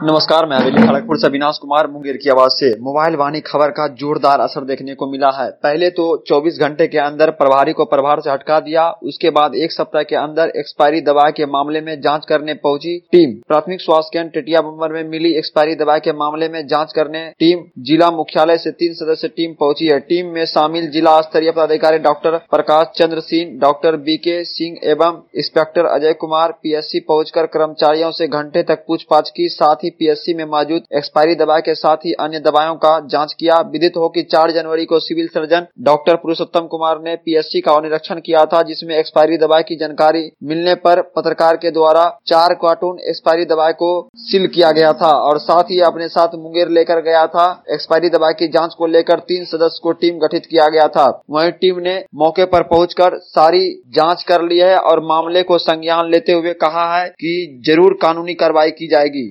नमस्कार, मैं हवेली खड़गपुर से अविनाश कुमार मुंगेर की आवाज से। मोबाइल वाणी खबर का जोरदार असर देखने को मिला है। पहले तो 24 घंटे के अंदर प्रभारी को प्रभार से हटा दिया, उसके बाद एक सप्ताह के अंदर एक्सपायरी दवा के मामले में जांच करने पहुंची टीम। प्राथमिक स्वास्थ्य केंद्र टिटिया बम्बर में मिली एक्सपायरी दवा के मामले में जाँच करने टीम जिला मुख्यालय से 3 सदस्य टीम पहुंची है। टीम में शामिल जिला स्तरीय पदाधिकारी doctor Prakash Chandra Singh, doctor B K Singh एवं इंस्पेक्टर अजय कुमार पीएससी पहुंचकर कर्मचारियों से घंटे तक पूछताछ की। साथ ही पीएससी में मौजूद एक्सपायरी दवा के साथ ही अन्य दवाओं का जांच किया। विदित हो कि 4 जनवरी को civil surgeon doctor Purushottam Kumar ने पीएससी का निरीक्षण किया था, जिसमें एक्सपायरी दवा की जानकारी मिलने पर पत्रकार के द्वारा 4 कार्टून एक्सपायरी दवा को सील किया गया था और साथ ही अपने साथ मुंगेर लेकर गया था। एक्सपायरी दवा की जाँच को लेकर 3 सदस्य को टीम गठित किया गया था। वहीं टीम ने मौके पर पहुंचकर सारी जाँच कर ली है और मामले को संज्ञान लेते हुए कहा है कि जरूर कानूनी कार्रवाई की जाएगी।